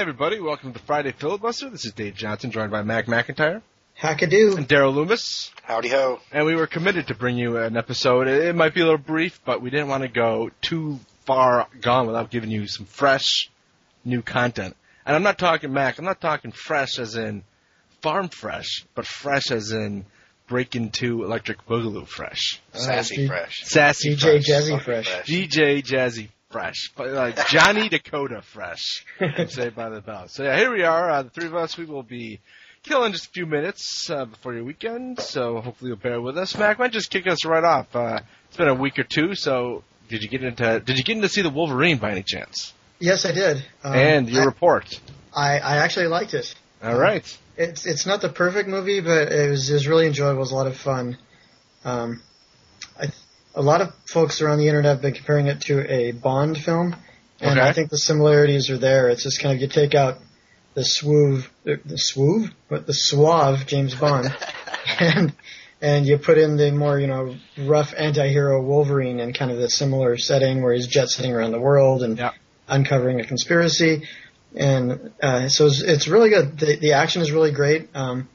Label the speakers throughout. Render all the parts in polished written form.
Speaker 1: everybody. Welcome to the Friday Filibuster. This is Dave Johnson, joined by Mac McIntyre.
Speaker 2: Hackadoo.
Speaker 1: And Daryl Loomis.
Speaker 3: Howdy ho.
Speaker 1: And we were committed to bring you an episode. It might be a little brief, but we didn't want to go too far gone without giving you some fresh, new content. And I'm not talking, Mac, I'm not talking fresh as in farm fresh, but fresh as in Breakin' 2 Electric Boogaloo fresh.
Speaker 3: Sassy fresh.
Speaker 1: Sassy
Speaker 2: DJ
Speaker 1: fresh.
Speaker 2: Jazzy fresh.
Speaker 1: DJ Jazzy fresh. But, Johnny Dakota fresh. Saved by the Bell. So yeah, here we are. The three of us, we will be killing just a few minutes before your weekend, so hopefully you'll bear with us. Mac, why don't you just kick us right off? It's been a week or two, so did you get in to see the Wolverine by any chance?
Speaker 2: Yes, I did.
Speaker 1: And your report?
Speaker 2: I actually liked it.
Speaker 1: All right.
Speaker 2: It's not the perfect movie, but it was really enjoyable. It was a lot of fun. A lot of folks around the internet have been comparing it to a Bond film, and I think the similarities are there. It's just kind of you take out the suave James Bond, and you put in the more rough anti-hero Wolverine in kind of the similar setting where he's jet setting around the world and uncovering a conspiracy. And so it's really good. The action is really great.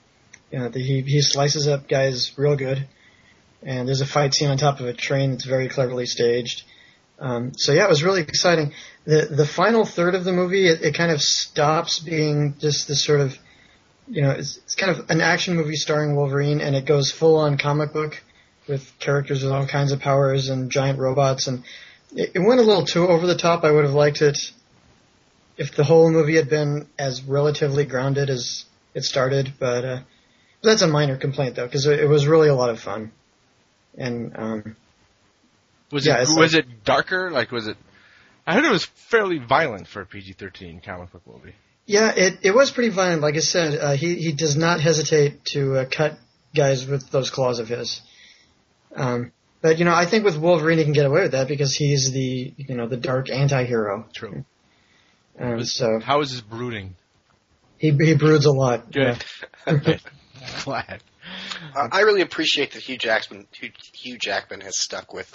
Speaker 2: He slices up guys real good, and there's a fight scene on top of a train that's very cleverly staged. So yeah, it was really exciting. The final third of the movie, it kind of stops being just this sort of, it's kind of an action movie starring Wolverine, and it goes full on comic book with characters with all kinds of powers and giant robots, and it went a little too over the top. I would have liked it if the whole movie had been as relatively grounded as it started, but that's a minor complaint though, because it was really a lot of fun. And
Speaker 1: was it darker? Like, was it? I heard it was fairly violent for a PG-13 comic book movie. Yeah,
Speaker 2: it was pretty violent. Like I said, he does not hesitate to cut guys with those claws of his. But I think with Wolverine he can get away with that because he's the dark anti-hero.
Speaker 1: True.
Speaker 2: So
Speaker 1: how is his brooding?
Speaker 2: He broods a lot.
Speaker 1: Good.
Speaker 2: Yeah.
Speaker 1: Glad.
Speaker 3: I really appreciate that Hugh Jackman has stuck with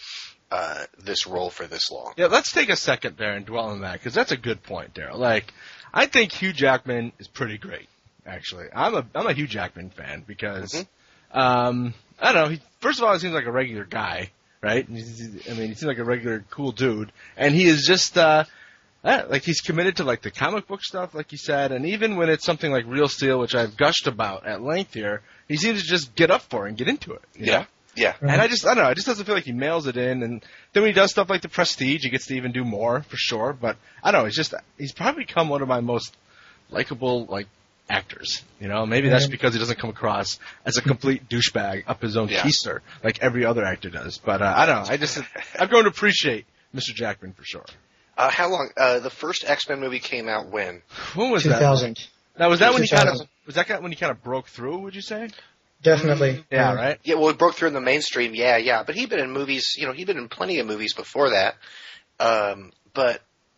Speaker 3: this role for this long.
Speaker 1: Yeah, let's take a second there and dwell on that, because that's a good point, Daryl. Like, I think Hugh Jackman is pretty great, actually. I'm a Hugh Jackman fan because, I don't know, first of all, he seems like a regular guy, right? He seems like a regular cool dude, and he is just, he's committed to, the comic book stuff, like you said, and even when it's something like Real Steel, which I've gushed about at length here, he seems to just get up for it and get into it. You know?
Speaker 3: Yeah.
Speaker 1: And I don't know, it just doesn't feel like he mails it in, and then when he does stuff like The Prestige, he gets to even do more, for sure, but I don't know, he's probably become one of my most likable, actors, Maybe that's because he doesn't come across as a complete douchebag up his own keister, like every other actor does, but I don't know, I've grown to appreciate Mr. Jackman, for sure.
Speaker 3: How long? The first X-Men movie came out when?
Speaker 1: When was
Speaker 2: 2000.
Speaker 1: That? Now, was that when he kind of broke through, would you say?
Speaker 2: Definitely.
Speaker 1: Yeah, right?
Speaker 3: Yeah, well, he broke through in the mainstream, yeah. But he'd been in movies, he'd been in plenty of movies before that. But,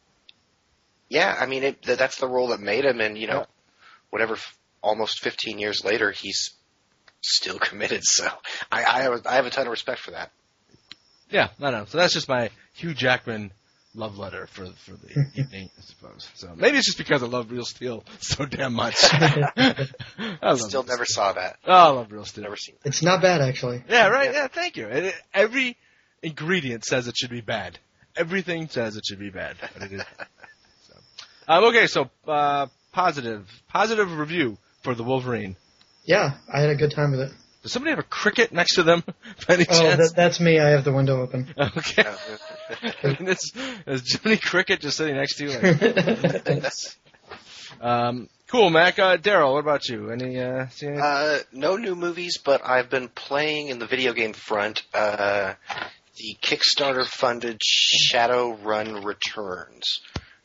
Speaker 3: yeah, that's the role that made him, and, whatever, almost 15 years later, he's still committed, so I have a ton of respect for that.
Speaker 1: Yeah, I know. So that's just my Hugh Jackman love letter for the evening, I suppose. So maybe it's just because I love Real Steel so damn much.
Speaker 3: I still never saw that.
Speaker 1: Oh, I love Real Steel.
Speaker 3: Never seen
Speaker 2: it. It's not bad, actually.
Speaker 1: Yeah, right. Yeah, thank you. Every ingredient says it should be bad. Everything says it should be bad. But it is. Okay, so positive review for the Wolverine.
Speaker 2: Yeah, I had a good time with it.
Speaker 1: Does somebody have a cricket next to them by any chance?
Speaker 2: That's me. I have the window open.
Speaker 1: Okay. Is Jiminy Cricket just sitting next to you? Cool, Mac. Daryl, what about you?
Speaker 3: No new movies, but I've been playing in the video game front. The Kickstarter-funded Shadowrun Returns,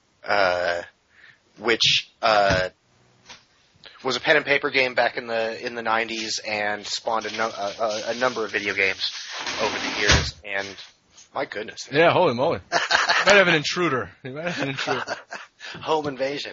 Speaker 3: which was a pen and paper game back in the 90s and spawned a number of video games over the years, and my goodness.
Speaker 1: Yeah, holy moly. You might have an intruder.
Speaker 3: Home invasion.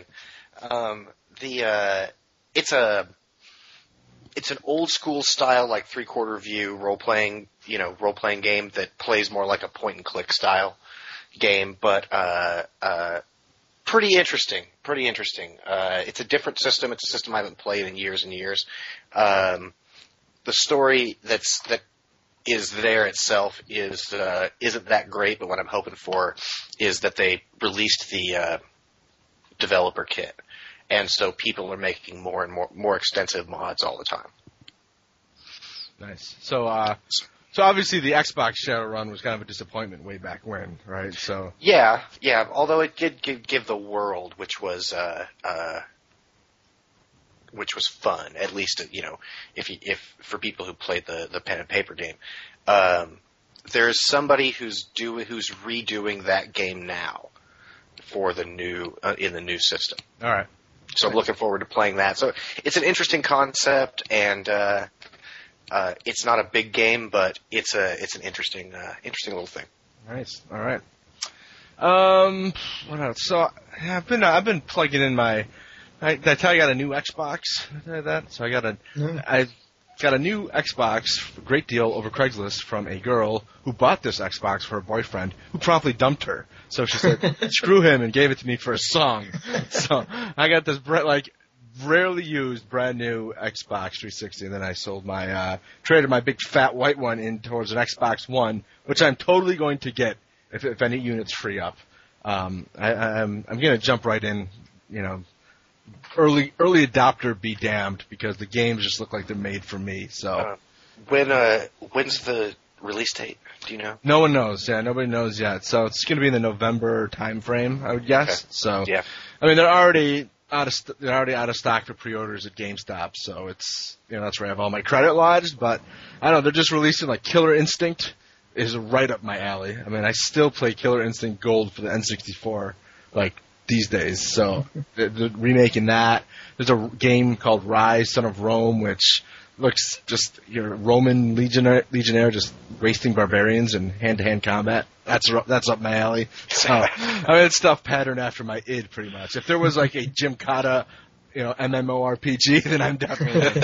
Speaker 3: It's an old school style, like 3/4 view role playing game that plays more like a point and click style game, but Pretty interesting. It's a different system. It's a system I haven't played in years and years. The story that is there itself isn't that great, but what I'm hoping for is that they released the developer kit, and so people are making more and more extensive mods all the time.
Speaker 1: Nice. So obviously the Xbox Shadowrun was kind of a disappointment way back when, right? So
Speaker 3: yeah. Although it did give the world, which was fun. At least if for people who played the pen and paper game, there's somebody who's redoing that game now for the new in the new system.
Speaker 1: All right.
Speaker 3: So I'm looking forward to playing that. So it's an interesting concept, and it's not a big game, but it's an interesting little thing.
Speaker 1: Nice. All right. What else? So yeah, I've been plugging in my. Did I tell you I got a new Xbox? Did I tell you that? So I got a new Xbox, a great deal over Craigslist from a girl who bought this Xbox for her boyfriend, who promptly dumped her. So she said, "Screw him," and gave it to me for a song. So I got this rarely used brand new Xbox 360, and then I sold traded my big fat white one in towards an Xbox One, which I'm totally going to get if any units free up. I'm going to jump right in, early adopter be damned, because the games just look like they're made for me. So
Speaker 3: when's the release date? Do you know?
Speaker 1: No one knows. Yeah, nobody knows yet. So it's going to be in the November time frame, I would guess. Okay. So
Speaker 3: yeah,
Speaker 1: I mean they're already out of stock for pre-orders at GameStop. So it's that's where I have all my credit lodged. But I don't know, they're just releasing like Killer Instinct is right up my alley. I mean, I still play Killer Instinct Gold for the N64 like these days. So they're remaking that. There's a game called Rise, Son of Rome, which looks just your Roman legionnaire just wasting barbarians in hand-to-hand combat. That's up my alley. So I mean, it's stuff patterned after my id pretty much. If there was like a Gymkata, MMORPG, then I'm definitely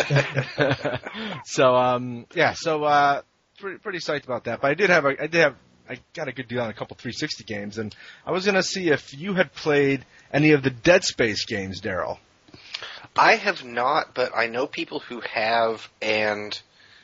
Speaker 1: So pretty psyched about that. But I got a good deal on a couple 360 games, and I was going to see if you had played any of the Dead Space games, Daryl.
Speaker 3: I have not, but I know people who have, and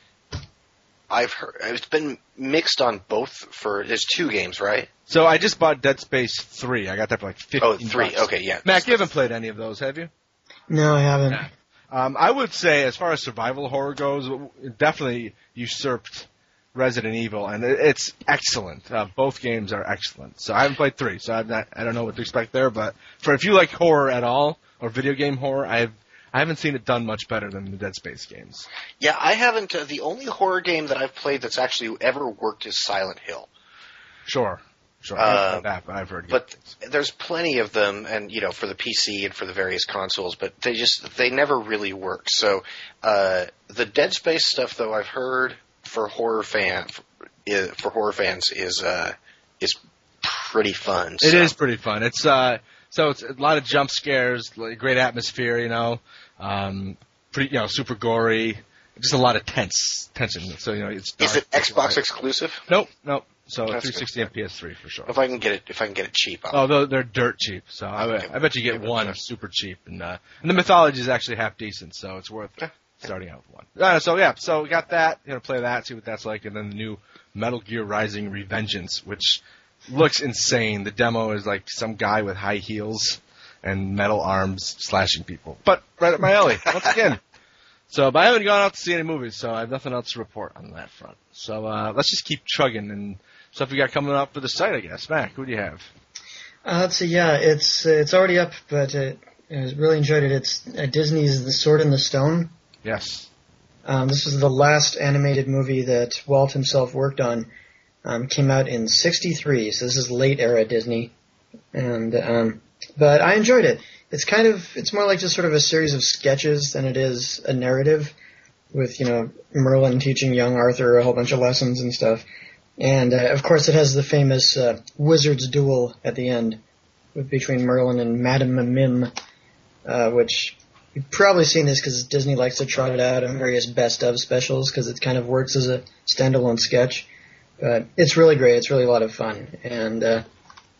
Speaker 3: I've heard it's been mixed on both. There's two games, right?
Speaker 1: So I just bought Dead Space 3. I got that for like $15.
Speaker 3: Oh, 3. Okay, yeah.
Speaker 1: Mac, you haven't played any of those, have you?
Speaker 2: No, I haven't.
Speaker 1: Yeah. I would say, as far as survival horror goes, it definitely usurped Resident Evil, and it's excellent. Both games are excellent. So I haven't played 3, so I don't know what to expect there. But if you like horror at all, or video game horror, I haven't seen it done much better than the Dead Space games.
Speaker 3: Yeah, I haven't. The only horror game that I've played that's actually ever worked is Silent Hill.
Speaker 1: Sure. I've heard.
Speaker 3: But there's plenty of them, and for the PC and for the various consoles, but they never really work. So the Dead Space stuff, though, I've heard for horror fans is pretty fun.
Speaker 1: It is pretty fun. It's so it's a lot of jump scares, great atmosphere, pretty super gory, just a lot of tension. So it's dark.
Speaker 3: Is it Xbox exclusive?
Speaker 1: Nope. So 360 and PS3 for sure.
Speaker 3: If I can get it cheap.
Speaker 1: They're dirt cheap. So I bet you get one super cheap, and the mythology is actually half decent, so it's worth starting out with one. So we got that. Play that, see what that's like, and then the new Metal Gear Rising: Revengeance, which looks insane. The demo is like some guy with high heels and metal arms slashing people, but right up my alley once again. But I haven't gone out to see any movies, so I have nothing else to report on that front. So let's just keep chugging and stuff we got coming up for the site, I guess. Mac, who do you have?
Speaker 2: Let's see. Yeah, it's already up, but I really enjoyed it. It's Disney's The Sword in the Stone.
Speaker 1: Yes.
Speaker 2: This was the last animated movie that Walt himself worked on. Came out in '63, so this is late era Disney, and but I enjoyed it. It's more like just sort of a series of sketches than it is a narrative, with Merlin teaching young Arthur a whole bunch of lessons and stuff, and of course it has the famous wizard's duel at the end between Merlin and Madame Mim, which you've probably seen this because Disney likes to trot it out on various best of specials because it kind of works as a standalone sketch. But it's really great. It's really a lot of fun. And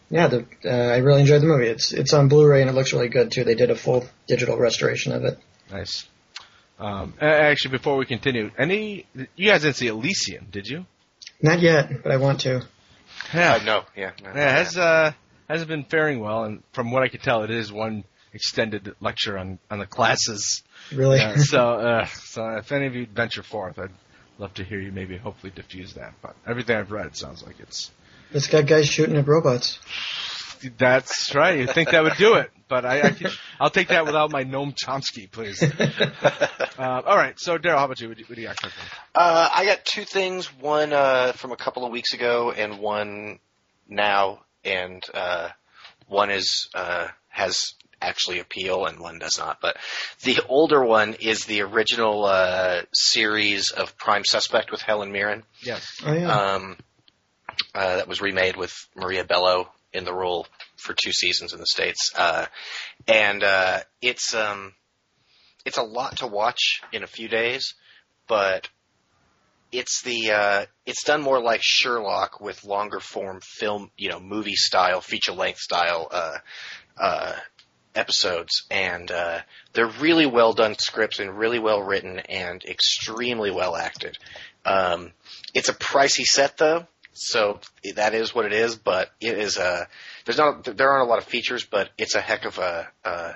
Speaker 2: Yeah, I really enjoyed the movie. It's on Blu-ray and it looks really good too. They did a full digital restoration of it.
Speaker 1: Nice. Actually, before we continue, you guys didn't see Elysium, did you?
Speaker 2: Not yet, but I want to.
Speaker 1: Yeah.
Speaker 3: No.
Speaker 1: Hasn't been faring well, and from what I could tell, it is one extended lecture on the classes.
Speaker 2: Really?
Speaker 1: So if any of you venture forth, I'd love to hear you maybe hopefully diffuse that. But everything I've read sounds like it's
Speaker 2: got guys shooting at robots.
Speaker 1: That's right. You'd think that would do it, but I'll take that without my Noam Chomsky, please. All right. So, Daryl, how about you? What do you got cooking?
Speaker 3: I got two things. One from a couple of weeks ago, and one now. And one has actually appeal, and one does not. But the older one is the original series of Prime Suspect with Helen Mirren.
Speaker 1: Yes.
Speaker 2: Oh yeah.
Speaker 3: That was remade with Maria Bello in the role for 2 seasons in the States. And it's a lot to watch in a few days, but it's done more like Sherlock with longer form film, movie style, feature length style episodes, and they're really well done scripts and really well written and extremely well acted. It's a pricey set though, so that is what it is. But it is there aren't a lot of features, but it's a heck of a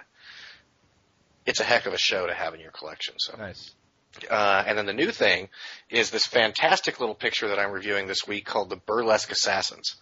Speaker 3: show to have in your collection. So
Speaker 1: nice.
Speaker 3: And then the new thing is this fantastic little picture that I'm reviewing this week called the Burlesque Assassins.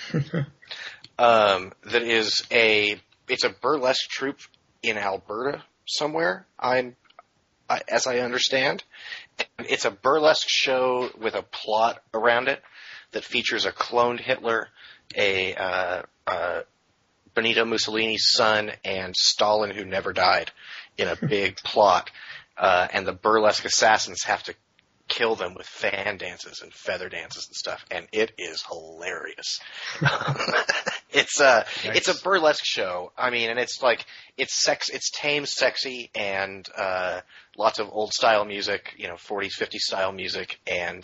Speaker 3: That is it's a burlesque troupe in Alberta somewhere, as I understand. And it's a burlesque show with a plot around it that features a cloned Hitler, a Benito Mussolini's son, and Stalin who never died in a big plot. And the burlesque assassins have to kill them with fan dances and feather dances and stuff, and it is hilarious. It's a burlesque show. I mean, and it's tame, sexy, and lots of old style music, 40s, 50s style music, and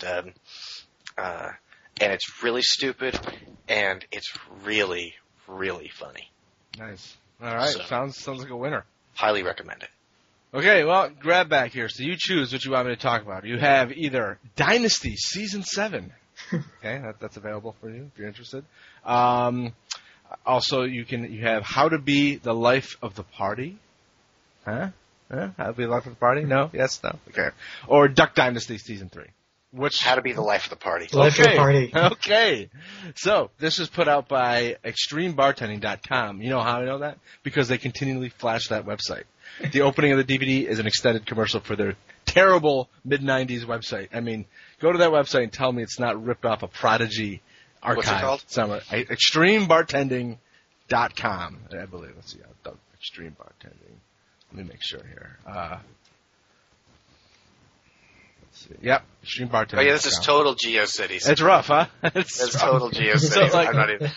Speaker 3: it's really stupid, and it's really, really funny.
Speaker 1: Nice. All right. So, sounds like a winner.
Speaker 3: Highly recommend it.
Speaker 1: Okay, well, grab back here. So you choose what you want me to talk about. You have either Dynasty Season 7. Okay, that's available for you if you're interested. Also, you have How to Be the Life of the Party. Huh? How to Be the Life of the Party? No? Yes? No? Okay. Or Duck Dynasty Season 3.
Speaker 3: How to Be the Life of the Party.
Speaker 2: Life of the Party.
Speaker 1: Okay. So, this is put out by ExtremeBartending.com. You know how I know that? Because they continually flash that website. The opening of the DVD is an extended commercial for their terrible mid-90s website. I mean, go to that website and tell me it's not ripped off a Prodigy archive.
Speaker 3: What's it called?
Speaker 1: Somewhere. ExtremeBartending.com, I believe. Let's see. Extreme Bartending. Let me make sure here. Let's see. Yep, Extreme Bartending.
Speaker 3: Oh yeah, this is total GeoCities.
Speaker 1: It's rough, huh?
Speaker 3: It's total GeoCities. I'm not even...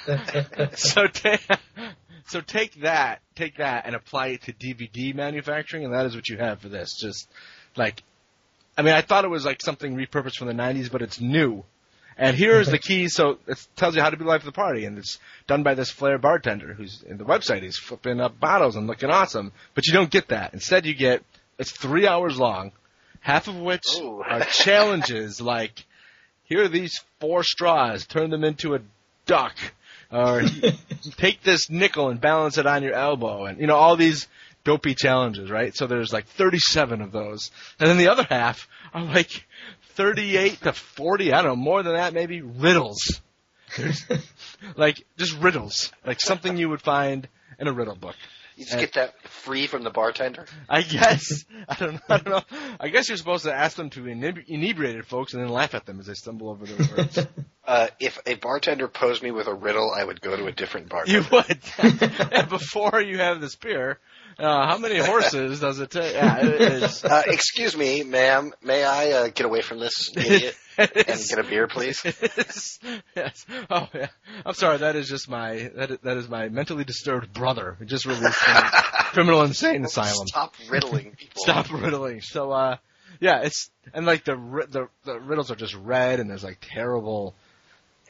Speaker 1: So take that and apply it to DVD manufacturing, and that is what you have for this. Just like, I mean, I thought it was like something repurposed from the 90s, but it's new. And here's the key. So it tells you how to be the life of the party, and it's done by this flair bartender who's in the website. He's flipping up bottles and looking awesome, but you don't get that. Instead, you get it's 3 hours long, half of which are challenges like, here are these 4 straws, turn them into a duck. Or take this nickel and balance it on your elbow, and all these dopey challenges, right? So there's like 37 of those, and then the other half are like 38 to 40, I don't know, more than that maybe, riddles. There's like just riddles, like something you would find in a riddle book.
Speaker 3: You just get that free from the bartender?
Speaker 1: I guess. I don't know. I guess you're supposed to ask them to be inebriated folks and then laugh at them as they stumble over their words.
Speaker 3: If a bartender posed me with a riddle, I would go to a different bartender.
Speaker 1: You would. And before you have this beer, how many horses does it take? Yeah, it is.
Speaker 3: Excuse me, ma'am. May I get away from this idiot and get a beer, please?
Speaker 1: Yes. Oh, yeah. I'm sorry. That is just that is my mentally disturbed brother who just released from criminal insane asylum.
Speaker 3: Stop riddling people.
Speaker 1: Stop riddling. So, yeah, and like the riddles are just red, and there's like terrible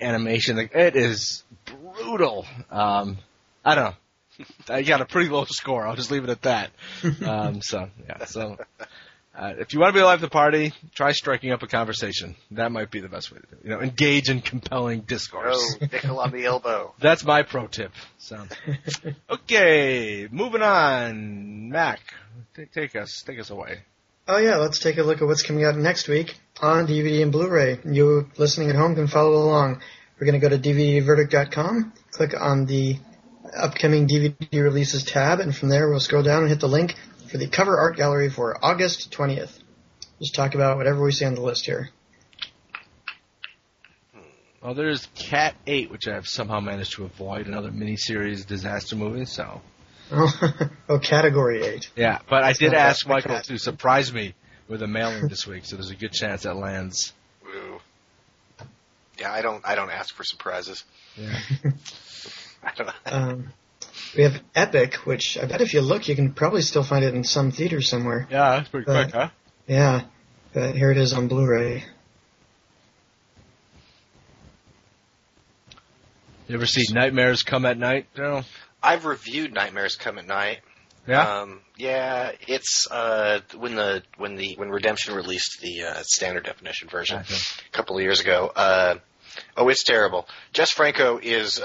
Speaker 1: animation. Like, it is brutal. I don't know. I got a pretty low score. I'll just leave it at that. So if you want to be alive at the party, try striking up a conversation. That might be the best way to do it. Engage in compelling discourse.
Speaker 3: Oh, nickel on the elbow.
Speaker 1: That's my pro tip. So, okay, moving on. Mac, take us away.
Speaker 2: Oh yeah, let's take a look at what's coming out next week on DVD and Blu-ray. You listening at home can follow along. We're going to go to DVDverdict.com, click on the upcoming DVD releases tab, and from there we'll scroll down and hit the link for the cover art gallery for August 20th. Just talk about whatever we see on the list here.
Speaker 1: Well, there's Cat 8, which I've somehow managed to avoid, another miniseries disaster movie, so...
Speaker 2: Oh, Category 8.
Speaker 1: Yeah, but I did ask Michael to surprise me with a mailing this week, so there's a good chance that lands.
Speaker 3: Ooh. Yeah, I don't ask for surprises.
Speaker 1: Yeah.
Speaker 2: We have Epic, which I bet if you look, you can probably still find it in some theaters somewhere.
Speaker 1: Yeah, that's pretty quick, huh?
Speaker 2: Yeah, but here it is on Blu-ray.
Speaker 1: You ever see Nightmares Come at Night, Daryl?
Speaker 3: I've reviewed Nightmares Come at Night.
Speaker 1: Yeah.
Speaker 3: It's when Redemption released the standard definition version a couple of years ago. It's terrible. Jess Franco is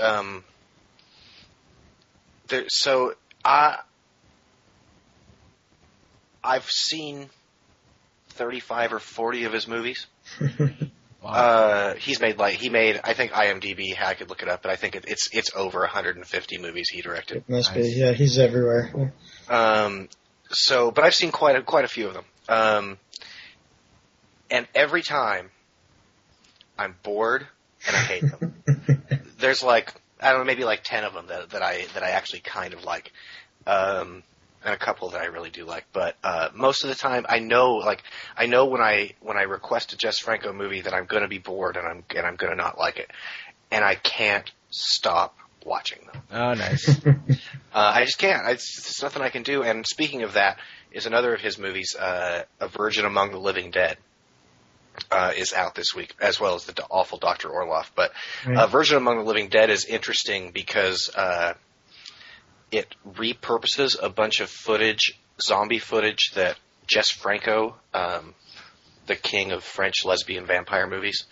Speaker 3: I've seen 35 or 40 of his movies. Wow. He made, I think IMDb, I could look it up, but I think it's over 150 movies he directed.
Speaker 2: It must be, yeah, he's everywhere.
Speaker 3: But I've seen quite a few of them. And every time I'm bored and I hate them. There's maybe 10 of them that I actually kind of like. And a couple that I really do like, but most of the time I know when I request a Jess Franco movie that I'm going to be bored and I'm going to not like it, and I can't stop watching them.
Speaker 1: Oh, nice.
Speaker 3: I just can't. There's nothing I can do. And speaking of that, is another of his movies, A Virgin Among the Living Dead, is out this week, as well as the awful Dr. Orloff. But A Virgin Among the Living Dead is interesting because it repurposes a bunch of zombie footage that Jess Franco, the king of French lesbian vampire movies,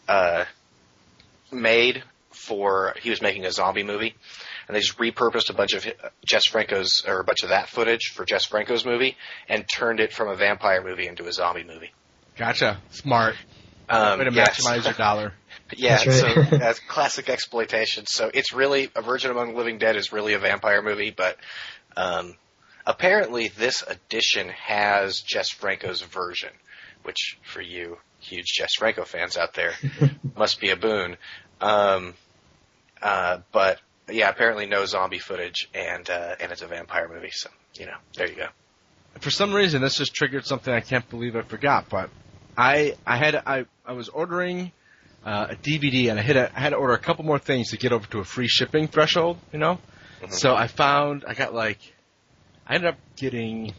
Speaker 3: made for. He was making a zombie movie, and they just repurposed a bunch of that footage for Jess Franco's movie, and turned it from a vampire movie into a zombie movie.
Speaker 1: Gotcha. Smart. Way to maximize your dollar.
Speaker 3: Yeah,
Speaker 2: that's right.
Speaker 3: So that's classic exploitation. So it's really A Virgin Among the Living Dead is really a vampire movie, but apparently this edition has Jess Franco's version, which for you huge Jess Franco fans out there must be a boon. But yeah, apparently no zombie footage, and it's a vampire movie. So there you go.
Speaker 1: For some reason, this just triggered something I can't believe I forgot. But I was ordering a DVD, and I had to order a couple more things to get over to a free shipping threshold, Mm-hmm. So I ended up getting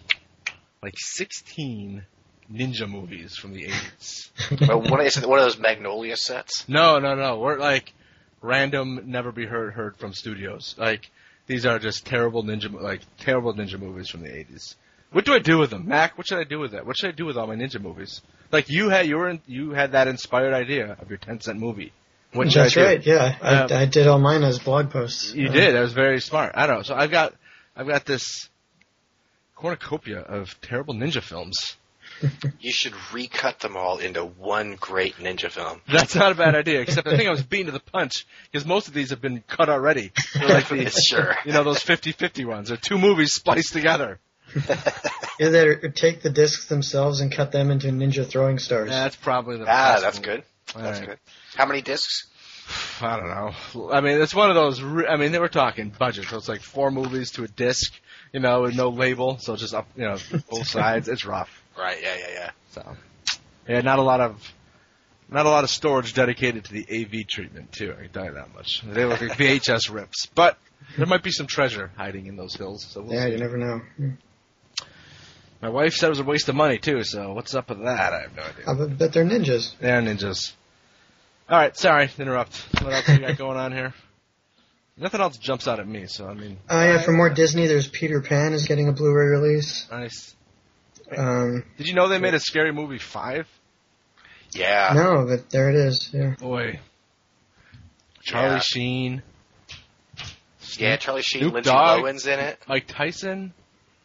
Speaker 1: 16 ninja movies from the 80s.
Speaker 3: Is it one of those Magnolia sets?
Speaker 1: No. We're random, never be heard from studios. These are just terrible ninja movies from the 80s. What do I do with them, Mac? What should I do with that? What should I do with all my ninja movies? You had that inspired idea of your 10-cent movie. What should
Speaker 2: That's
Speaker 1: I do?
Speaker 2: right. Yeah, I did all mine as blog posts.
Speaker 1: You did. That was very smart. I don't know. So I've got this cornucopia of terrible ninja films.
Speaker 3: You should recut them all into one great ninja film.
Speaker 1: That's not a bad idea, except I think I was beaten to the punch, because most of these have been cut already. They're
Speaker 3: Sure.
Speaker 1: Those 50-50 ones. They're two movies spliced together.
Speaker 2: Either take the discs themselves and cut them into ninja throwing stars.
Speaker 1: Yeah, that's probably the best.
Speaker 3: That's good. That's good. How many discs?
Speaker 1: I don't know. I mean, it's one of those. They were talking budget, so it's 4 movies to a disc, with no label, so just up, both sides. It's rough.
Speaker 3: Right. Yeah.
Speaker 1: So, yeah, not a lot of storage dedicated to the AV treatment too. I can tell you that much. They look like VHS rips, but there might be some treasure hiding in those hills. So we'll see.
Speaker 2: You never know.
Speaker 1: My wife said it was a waste of money too. So what's up with that? I have no idea.
Speaker 2: I bet they're ninjas.
Speaker 1: They're ninjas. All right, sorry to interrupt. What else we got going on here? Nothing else jumps out at me, so I mean.
Speaker 2: For more Disney, there's Peter Pan is getting a Blu-ray release.
Speaker 1: Nice. Did you know they made a Scary Movie 5?
Speaker 3: Yeah.
Speaker 2: No, but there it is. Yeah.
Speaker 1: Boy. Charlie Sheen.
Speaker 3: Yeah, Charlie Sheen,
Speaker 1: Snoop
Speaker 3: Lindsay
Speaker 1: Dogg,
Speaker 3: Lohan's in it.
Speaker 1: Mike Tyson.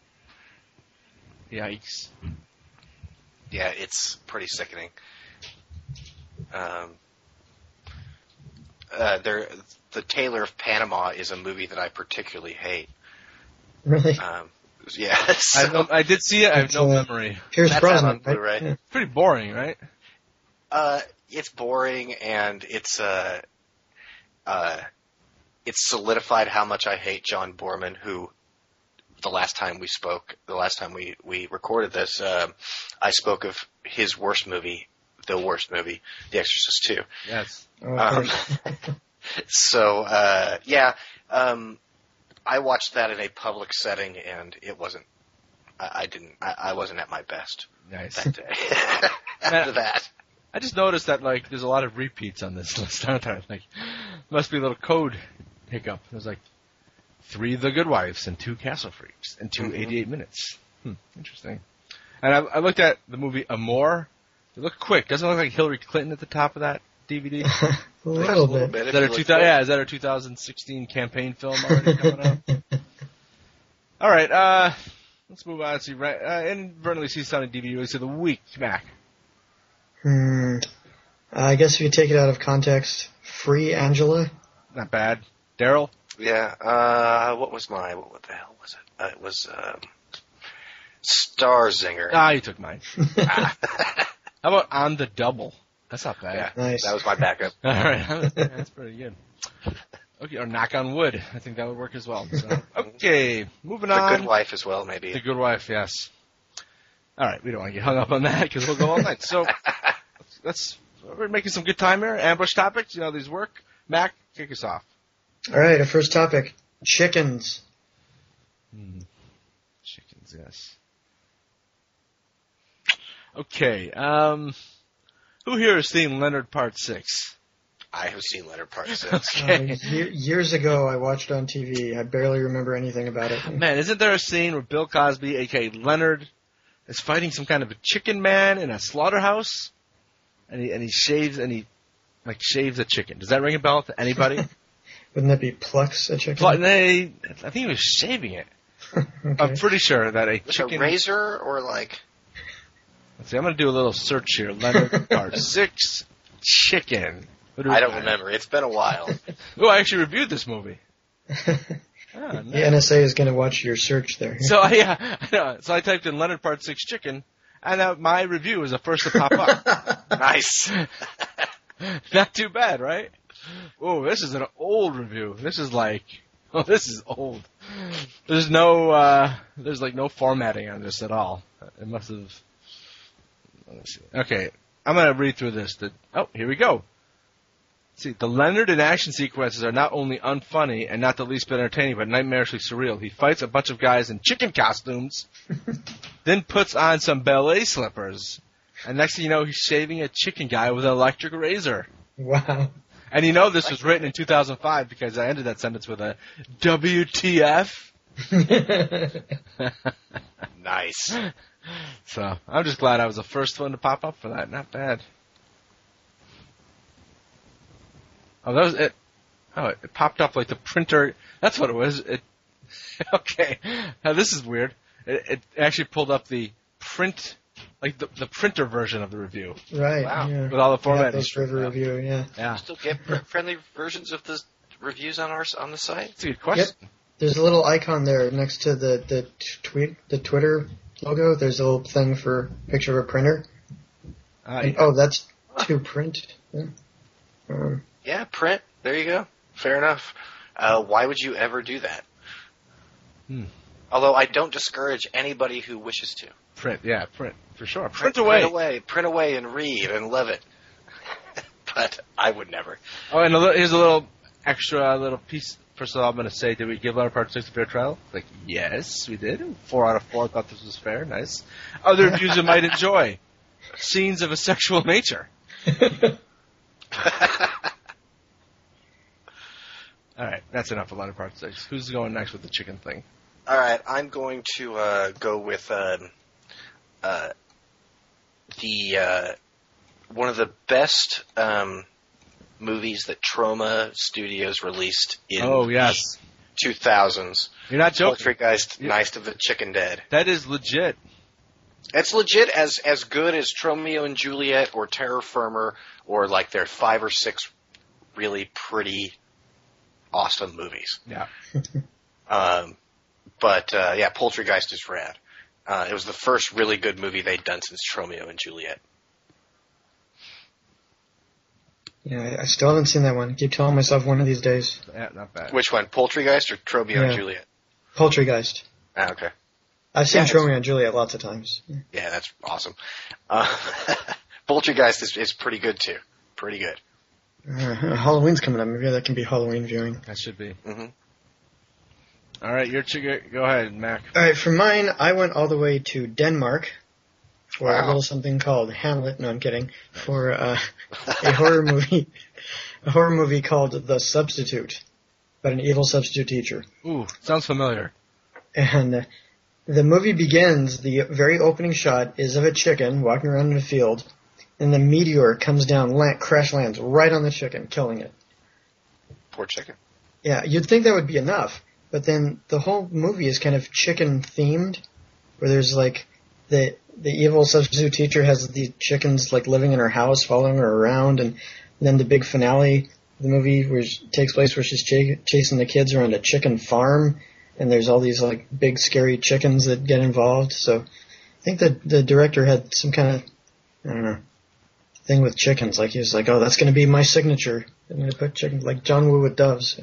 Speaker 1: Yikes.
Speaker 3: Yeah, it's pretty sickening. The Tailor of Panama is a movie that I particularly hate.
Speaker 2: Really?
Speaker 3: Yeah. So,
Speaker 1: I did see it. I have no memory.
Speaker 2: Pierce
Speaker 3: that's
Speaker 2: Brosnan,
Speaker 3: out on Blu-ray.
Speaker 2: right? Yeah.
Speaker 1: Pretty boring, right?
Speaker 3: It's boring, and it's solidified how much I hate John Boorman, who the last time we recorded this, I spoke of his worst movie, The Exorcist 2.
Speaker 1: Yes.
Speaker 3: I watched that in a public setting, and it wasn't. I wasn't at my best
Speaker 1: Nice.
Speaker 3: that day. After that,
Speaker 1: I just noticed that there's a lot of repeats on this list, aren't there? Must be a little code hiccup. There's 3 The Good Wives and 2 Castle Freaks and 2 88 Minutes. Interesting. And I looked at the movie Amour. It looked quick. Doesn't it look like Hillary Clinton at the top of that DVD?
Speaker 2: A little bit.
Speaker 1: Is that her 2016 campaign film already coming out? All right, let's move on. See, inadvertently see something DVD release of the week. Mac.
Speaker 2: I guess if you take it out of context, Free Angela.
Speaker 1: Not bad. Daryl?
Speaker 3: yeah. What the hell was it? It was Starzinger.
Speaker 1: Ah, you took mine. How about On the Double? That's not bad.
Speaker 3: Yeah,
Speaker 2: Nice.
Speaker 3: that was my backup.
Speaker 1: All right, that's pretty good. Okay, or Knock on Wood. I think that would work as well. So, okay, moving on.
Speaker 3: The Good Wife as well, maybe.
Speaker 1: The Good Wife, yes. All right, we don't want to get hung up on that because we'll go all night. So we're making some good time here. Ambush topics, these work. Mac, kick us off.
Speaker 2: All right, our first topic, chickens.
Speaker 1: Chickens, yes. Okay, who here has seen Leonard Part 6?
Speaker 3: I have seen Leonard Part 6.
Speaker 2: Years ago, I watched on TV. I barely remember anything about it.
Speaker 1: Man, isn't there a scene where Bill Cosby, a.k.a. Leonard, is fighting some kind of a chicken man in a slaughterhouse? And he shaves a chicken. Does that ring a bell to anybody?
Speaker 2: Wouldn't that be plucks a chicken?
Speaker 1: I think he was shaving it.
Speaker 2: Okay.
Speaker 1: I'm pretty sure that a
Speaker 3: With
Speaker 1: chicken...
Speaker 3: a razor or
Speaker 1: Let's see, I'm going to do a little search here. Leonard Part 6, chicken.
Speaker 3: I don't remember. It's been a while.
Speaker 1: Oh, I actually reviewed this movie.
Speaker 2: The NSA is going to watch your search there.
Speaker 1: So, I know. So I typed in Leonard Part 6 chicken, and my review was the first to pop up.
Speaker 3: Nice.
Speaker 1: Not too bad, right? Oh, this is an old review. This is this is old. There's no formatting on this at all. It must have. Let's see. Okay, I'm gonna read through this. Here we go. See, the Leonard in action sequences are not only unfunny and not the least bit entertaining, but nightmarishly surreal. He fights a bunch of guys in chicken costumes, then puts on some ballet slippers, and next thing you know, he's shaving a chicken guy with an electric razor.
Speaker 2: Wow.
Speaker 1: And this was written in 2005 because I ended that sentence with a WTF.
Speaker 3: Nice.
Speaker 1: So, I'm just glad I was the first one to pop up for that. Not bad. Oh, that was it. Oh, it popped up like the printer. That's what it was. Okay. Now, this is weird. It actually pulled up the print, like the printer version of the review.
Speaker 2: Right.
Speaker 3: Wow.
Speaker 2: Yeah.
Speaker 1: With all the formatting.
Speaker 2: Those for the review, yeah.
Speaker 1: Yeah.
Speaker 3: Still get friendly versions of the reviews on the site?
Speaker 1: That's a good question.
Speaker 2: Yep. There's a little icon there next to the Twitter logo. There's a little thing for a picture of a printer.
Speaker 1: Yeah.
Speaker 2: Oh, that's to print. Yeah.
Speaker 3: Yeah, print. There you go. Fair enough. Why would you ever do that? Although I don't discourage anybody who wishes to.
Speaker 1: Print, for sure.
Speaker 3: Print away and read and love it. But I would never.
Speaker 1: Oh, and here's a little extra piece. First of all, I'm going to say, did we give Leonard Part 6 a fair trial? Yes, we did. 4 out of 4 thought this was fair. Nice. Other reviews you might enjoy. Scenes of a sexual nature. All right, that's enough of Leonard Part 6. Who's going next with the chicken thing?
Speaker 3: All right, I'm going to go with one of the best movies that Troma Studios released in the 2000s.
Speaker 1: You're not joking.
Speaker 3: Poltergeist, Night of the Chicken Dead.
Speaker 1: That is legit.
Speaker 3: It's legit as good as Romeo and Juliet or Terror Firmer or like their 5 or 6 really pretty awesome movies.
Speaker 1: Yeah.
Speaker 3: But Poltergeist is rad. It was the first really good movie they'd done since Romeo and Juliet.
Speaker 2: Yeah, I still haven't seen that one. I keep telling myself one of these days.
Speaker 1: Yeah, not bad.
Speaker 3: Which one, Poltergeist or Romeo and Juliet?
Speaker 2: Poltergeist.
Speaker 3: Ah, okay.
Speaker 2: I've seen Romeo and Juliet lots of times.
Speaker 3: Yeah, that's awesome. Poltergeist is pretty good, too. Pretty good.
Speaker 2: Halloween's coming up. Maybe that can be Halloween viewing.
Speaker 1: That should be.
Speaker 3: Mm-hmm.
Speaker 1: All right, go ahead, Mac.
Speaker 2: All right, for mine, I went all the way to Denmark for a little something called Hamlet. No, I'm kidding. For a horror movie called The Substitute, about an evil substitute teacher.
Speaker 1: Ooh, sounds familiar.
Speaker 2: And the movie begins, the very opening shot is of a chicken walking around in a field, and the meteor comes down, crash lands right on the chicken, killing it.
Speaker 3: Poor chicken.
Speaker 2: Yeah, you'd think that would be enough. But then the whole movie is kind of chicken themed, where there's like the evil substitute teacher has the chickens like living in her house, following her around, and then the big finale of the movie takes place where she's chasing the kids around a chicken farm, and there's all these like big scary chickens that get involved. So I think that the director had some kind of, I don't know, thing with chickens. Like he was like, oh, that's going to be my signature. I'm going to put chickens like John Woo with doves.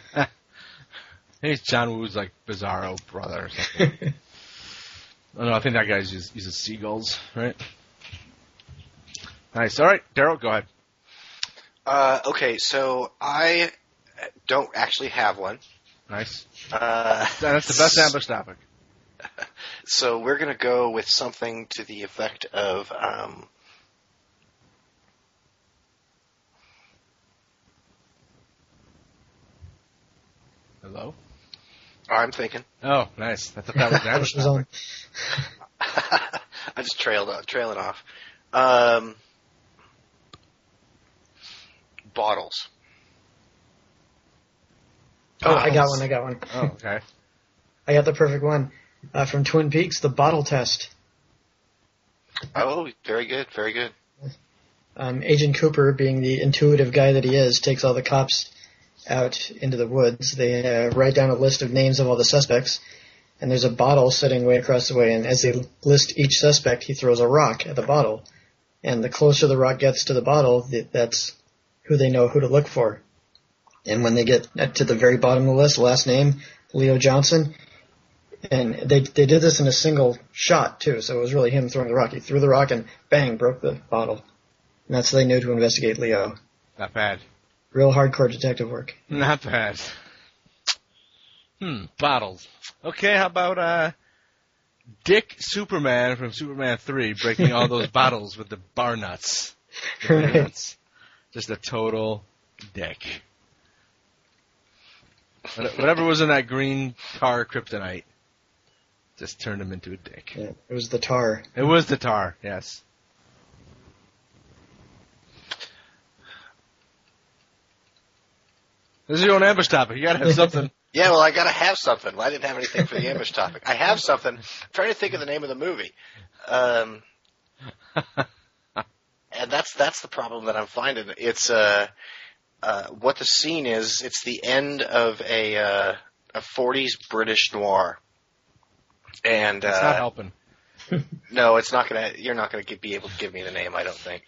Speaker 1: I think it's John Woo's like Bizarro brother or something. I don't know. I think that guy uses seagulls, right? Nice. All right, Daryl, go ahead.
Speaker 3: Okay, so I don't actually have one.
Speaker 1: Nice. That's the best ambush topic.
Speaker 3: So we're going to go with something to the effect of
Speaker 1: Hello?
Speaker 3: I'm thinking.
Speaker 1: Oh, nice. I thought that was the ambush topic.
Speaker 3: I just trailing off. Bottles.
Speaker 2: Oh, I got one.
Speaker 1: Oh, okay.
Speaker 2: I got the perfect one. From Twin Peaks, the bottle test.
Speaker 3: Oh, very good, very good.
Speaker 2: Agent Cooper, being the intuitive guy that he is, takes all the cops out into the woods. They write down a list of names of all the suspects, and there's a bottle sitting way across the way, and as they list each suspect, he throws a rock at the bottle. And the closer the rock gets to the bottle, that's who they know who to look for. And when they get to the very bottom of the list, last name, Leo Johnson, and they did this in a single shot, too, so it was really him throwing the rock. He threw the rock and, bang, broke the bottle. And that's how they knew to investigate Leo.
Speaker 1: Not bad.
Speaker 2: Real hardcore detective work.
Speaker 1: Not bad. Bottles. Okay, how about Dick Superman from Superman 3 breaking all those bottles with the bar nuts? Right. Just a total dick. Whatever was in that green tar kryptonite just turned him into a dick.
Speaker 2: Yeah, it was the tar.
Speaker 1: It was the tar, yes. This is your own ambush topic. You gotta have something.
Speaker 3: Yeah, well, I gotta have something. Well, I didn't have anything for the ambush topic. I have something. I'm trying to think of the name of the movie. And that's the problem that I'm finding. It's what the scene is. It's the end of a 40s British noir. And
Speaker 1: it's not helping.
Speaker 3: No, it's not gonna. You're not gonna be able to give me the name. I don't think.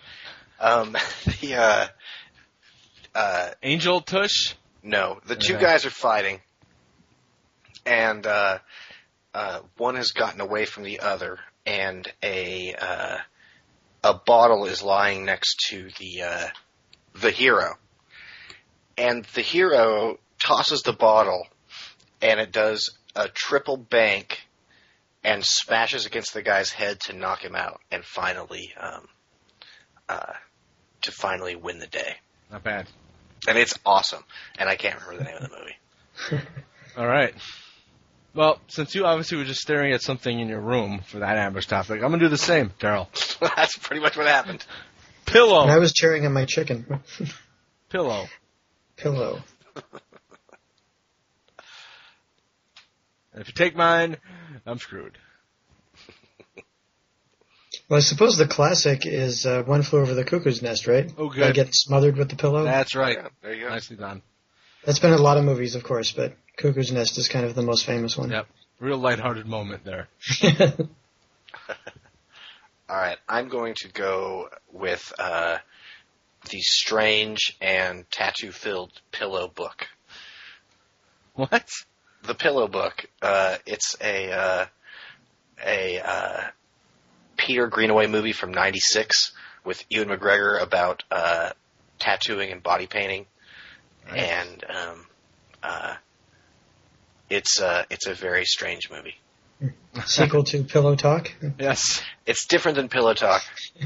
Speaker 1: Angel Tush.
Speaker 3: No, the two guys are fighting, and one has gotten away from the other, and a bottle is lying next to the hero, and the hero tosses the bottle, and it does a triple bank, and smashes against the guy's head to knock him out, and finally win the day.
Speaker 1: Not bad.
Speaker 3: And it's awesome. And I can't remember the name of the movie.
Speaker 1: All right. Well, since you obviously were just staring at something in your room for that ambush topic, I'm going to do the same, Daryl.
Speaker 3: That's pretty much what happened.
Speaker 1: Pillow.
Speaker 2: And I was cheering on my chicken.
Speaker 1: Pillow.
Speaker 2: Pillow.
Speaker 1: And if you take mine, I'm screwed.
Speaker 2: Well, I suppose the classic is One Flew Over the Cuckoo's Nest, right?
Speaker 1: Oh, good.
Speaker 2: Get smothered with the pillow.
Speaker 1: That's right.
Speaker 3: Yeah, there you go.
Speaker 1: Nicely done.
Speaker 2: That's been in a lot of movies, of course, but Cuckoo's Nest is kind of the most famous one.
Speaker 1: Yep. Real lighthearted moment there.
Speaker 3: All right, I'm going to go with the Strange and Tattoo-Filled Pillow Book.
Speaker 1: What?
Speaker 3: The Pillow Book. It's a Peter Greenaway movie from '96 with Ewan McGregor about tattooing and body painting,
Speaker 1: Nice.
Speaker 3: and it's a very strange movie.
Speaker 2: Sequel to Pillow Talk.
Speaker 1: Yes.
Speaker 3: It's different than Pillow Talk.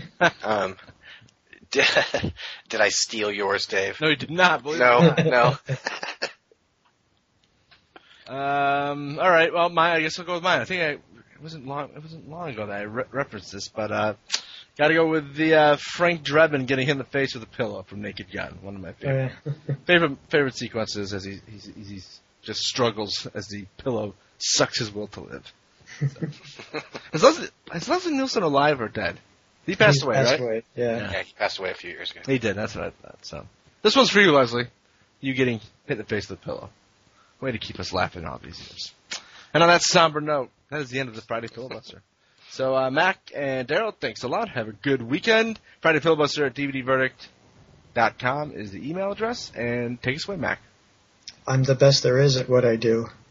Speaker 3: Did I steal yours, Dave?
Speaker 1: No, you did not. Believe
Speaker 3: No,
Speaker 1: it or
Speaker 3: no.
Speaker 1: not. All right. Well, I guess I'll go with mine. I think it wasn't long ago that I referenced this, but got to go with the Frank Drebin getting hit in the face with a pillow from Naked Gun. One of my favorite sequences as he just struggles as the pillow sucks his will to live. So. Is Leslie Nielsen alive or dead? He passed away, right?
Speaker 2: Away. Yeah.
Speaker 3: Yeah, he passed away a few years ago.
Speaker 1: He did. That's what I thought. So this one's for you, Leslie. You getting hit in the face with a pillow. Way to keep us laughing all these years. And on that somber note, that is the end of the Friday Filibuster. So Mac and Daryl, thanks a lot. Have a good weekend. Friday Filibuster at DVDverdict.com is the email address. And take us away, Mac.
Speaker 2: I'm the best there is at what I do.